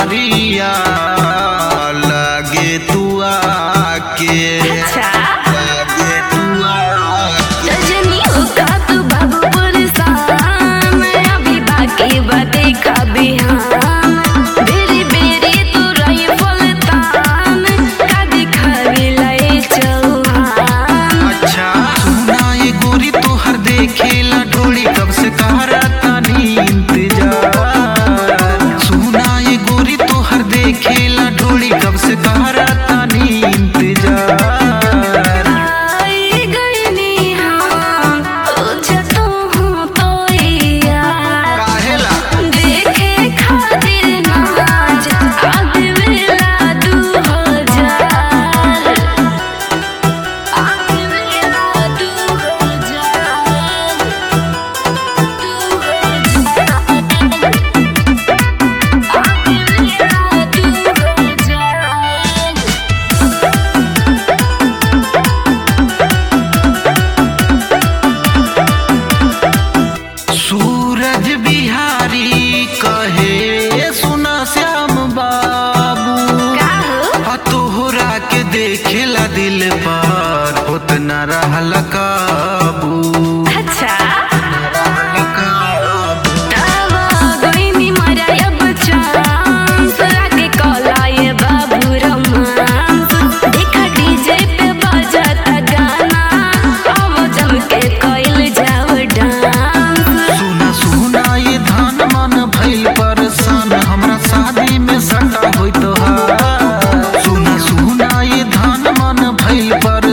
बिहारिया लगे तू आके लगे तू आके रजनी होगा तू बाबू पुरसान अभी बाकी बातें का बिहान बेरी बेरी तू रही फलतान का दिखावी लाई चौहान। अच्छा सुना ये गोरी तो हर देखेला ढोड़ी कब से कह रहा तानी इंतजार। सुना ये गोरी तो हर देखेला ढोड़ी कब से कह रहा तानी इंतजार। आई गईनी हम सोचतो हूँ तो यार काहेला देखे खातिर नाच आगे वेला 2000 आगे वेला 2000 सूरज बिहारी कहे सुना श्याम बाबू तोहरा के देखेला दिल पर उतना रहल काबू अच्छा रहल काबू। तावा गईनी मरा अब चांस लागे कलाए बाबू रोमांस देखा डीजे पे बजाता गाना अब जम के कोइल जाओ डांस। सुना सुना ये धान मन भइल परेशान हमरा शादी में सटा होई तोहार। सुना सुना ये धान मन भइल पर